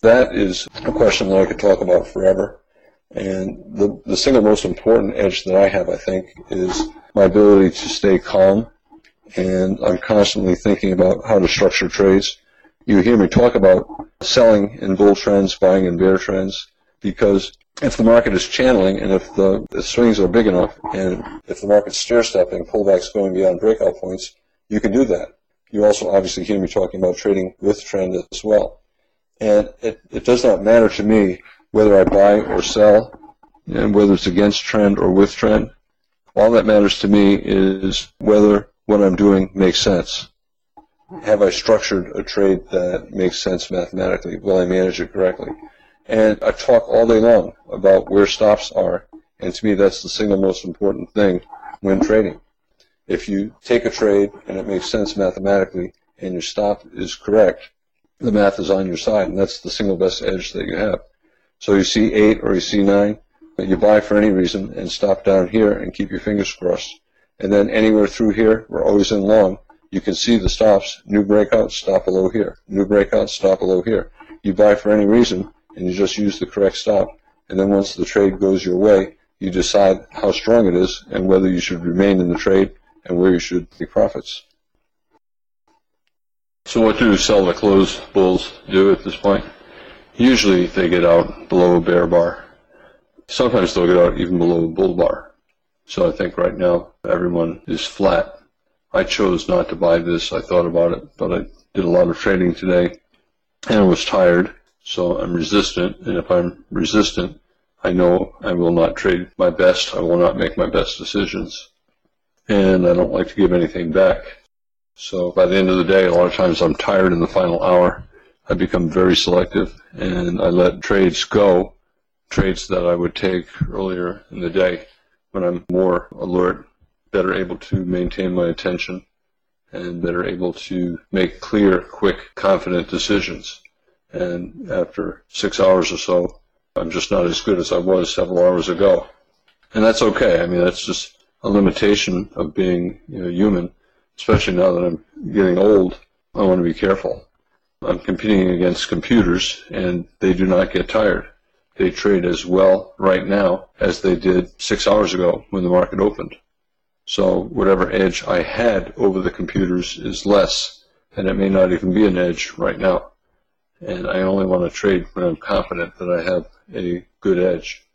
That is a question that I could talk about forever. And the single most important edge that I have, I think, is my ability to stay calm. And I'm constantly thinking about how to structure trades. You hear me talk about selling in bull trends, buying in bear trends, because if the market is channeling and if the swings are big enough and if the market's stair-stepping, pullbacks going beyond breakout points, you can do that. You also obviously hear me talking about trading with trend as well. And it does not matter to me whether I buy or sell and whether it's against trend or with trend. All that matters to me is whether what I'm doing makes sense. Have I structured a trade that makes sense mathematically? Will I manage it correctly? And I talk all day long about where stops are, and to me that's the single most important thing when trading. If you take a trade and it makes sense mathematically and your stop is correct, the math is on your side, and that's the single best edge that you have. So you see 8 or you see 9, you buy for any reason and stop down here and keep your fingers crossed. And then anywhere through here, we're always in long, you can see the stops, new breakout, stop below here, new breakout, stop below here. You buy for any reason and you just use the correct stop. And then once the trade goes your way, you decide how strong it is and whether you should remain in the trade and where you should take profits. So what do sell the close bulls do at this point? Usually they get out below a bear bar. Sometimes they'll get out even below a bull bar. So I think right now everyone is flat. I chose not to buy this. I thought about it, but I did a lot of trading today and I was tired. So I'm resistant, and if I'm resistant, I know I will not trade my best. I will not make my best decisions. And I don't like to give anything back. So by the end of the day, a lot of times I'm tired in the final hour. I become very selective, and I let trades go, trades that I would take earlier in the day when I'm more alert, better able to maintain my attention, and better able to make clear, quick, confident decisions. And after 6 hours or so, I'm just not as good as I was several hours ago. And that's okay. I mean, that's just a limitation of being human, especially now that I'm getting old. I want to be careful. I'm competing against computers, and they do not get tired. They trade as well right now as they did 6 hours ago when the market opened. So whatever edge I had over the computers is less, and it may not even be an edge right now. And I only want to trade when I'm confident that I have a good edge.